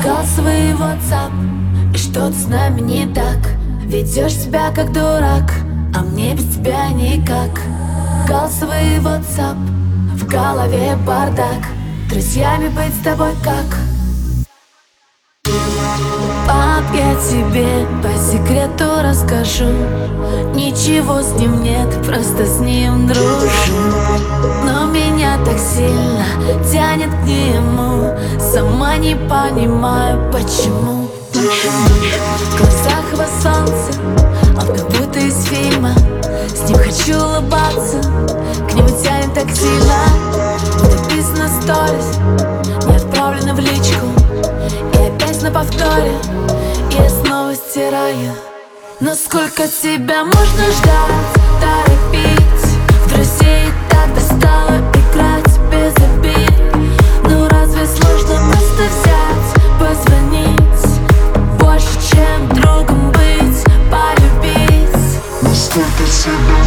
Голосовый WhatsApp, и что-то с нами не так. Ведешь себя как дурак, а мне без тебя никак. Голосовый WhatsApp, в голове бардак. Друзьями быть с тобой как? Пап, я тебе по секрету расскажу. Ничего с ним нет, просто с ним дружу. Но меня так сильно тянет к нему, сама не понимаю, почему. В глазах его солнце, он как будто из фильма. С ним хочу улыбаться, к нему тянет так сильно. Написано сторис, не отправлено в личку, и опять на повторе я снова стираю. Но сколько тебя можно ждать, торопить? В друзей так достало играть без обид. Ну разве сложно просто взять, позвонить? Больше, чем другом быть, полюбить. Но сколько тебя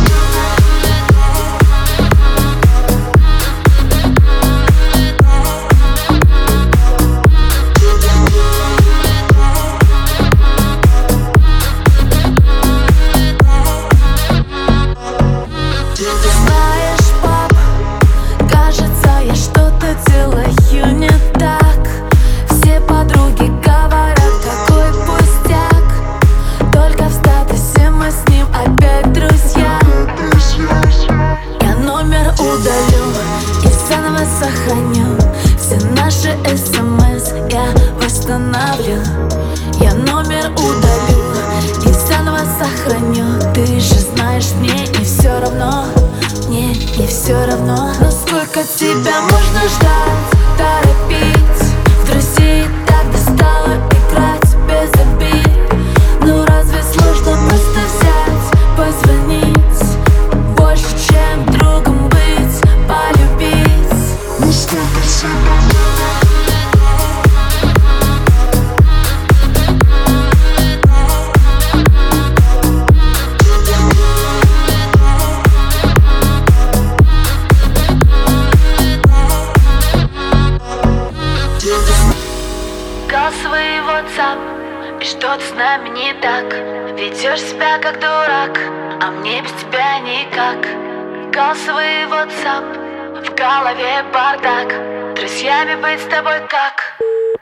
сохраню все наши СМС, я восстановлю. Я номер удалю и заново сохраню. Ты же знаешь, мне не все равно, мне не все равно. Но сколько тебя можно ждать, торопить? В друзей так достало играть без обид. Ну разве сложно просто взять, позвонить? Больше, чем другом быть, полюбить. Но сколько тебя Голосовый WhatsApp, и что-то с нами не так. Ведешь себя как дурак, а мне без тебя никак. Голосовый WhatsApp, в голове бардак. Друзьями быть с тобой как?